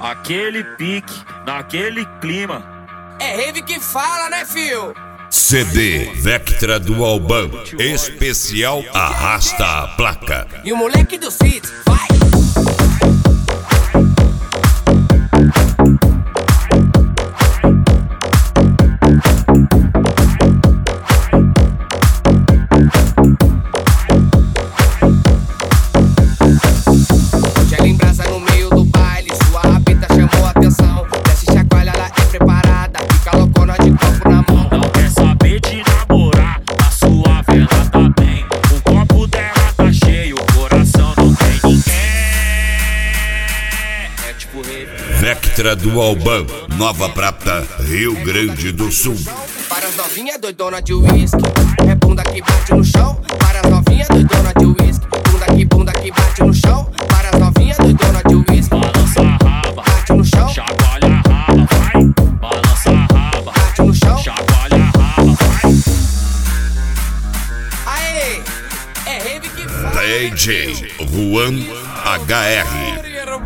aquele pique, naquele clima. É rave que fala, né, fio? CD Vectra do Albão, especial Arrasta a Placa. E o moleque do City, vai! Vectra do Albão, Nova Prata, Rio Grande do Sul. Para as novinhas doidona de uísque, é bunda que bate no chão. Para as novinhas doidona de uísque, bunda que bate no chão. Para as novinhas doidona de uísque, balança a raba, bate no chão, chacoalha a raba, vai. Balança a raba, bate no chão, chacoalha a raba, vai. Aê, é rave que fala. DJ Juan HR.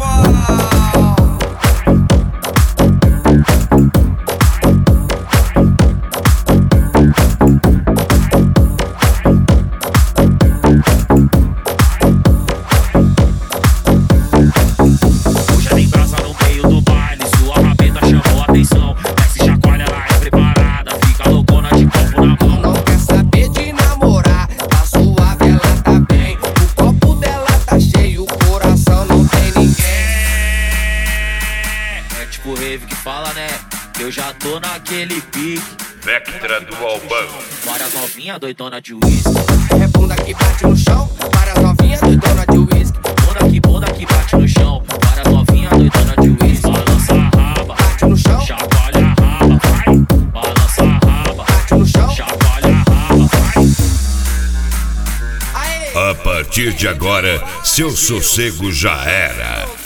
Rave que fala, né? Eu já tô naquele pique. Vectra do Albão. Várias novinhas doidona de uísque. É bunda que bate no chão. Várias novinhas doidona de uísque. Bunda que bate no chão. Várias novinhas doidona de uísque. Balança a raba, bate no chão, chacoalha a raba, vai. Balança a raba, bate no chão, chacoalha a raba, vai. A partir de agora, seu sossego já era.